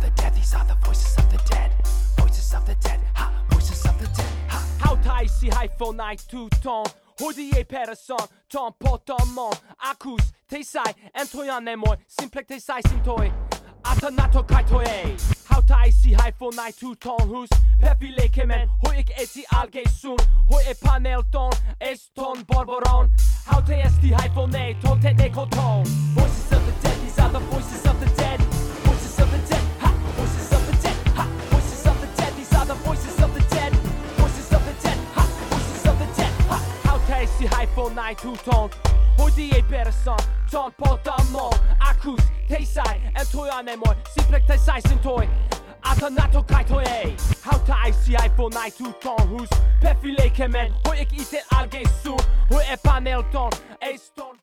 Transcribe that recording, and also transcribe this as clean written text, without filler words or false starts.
the dead, these are the voices of the dead. Voices of the dead, ha, voices of the dead, ha. How tai si hai fo nai tu ton. Hodi e perason, ton poton mon. Akus, te sai, entoyan ne moi. Simplek te sai sintoi. Atanato kai toe. How tai si hai fo nai tu ton hus. Pepi lekemen, hoi ik eti alge sun. Hoi e panel ton, eston borboron. How te esti hai fo ne, ton te ne koton. Voices of the dead, these are the voices of the dead. Voices of the dead, ha, voices of the dead, ha. Voices of the dead, these are the voices of the dead. Voices of the dead, ha, voices of the dead, ha. How te esti hai fo nai tu ton. Hodi e perason, ton potamon. Akus, te sai, entoyan ne moi. Simplek te sai sintoi. Atanato kai toe. How tai si hai fo nai tu ton hus. Pefi lekemen, hoi ik ite alge sun. Hoi e panel ton,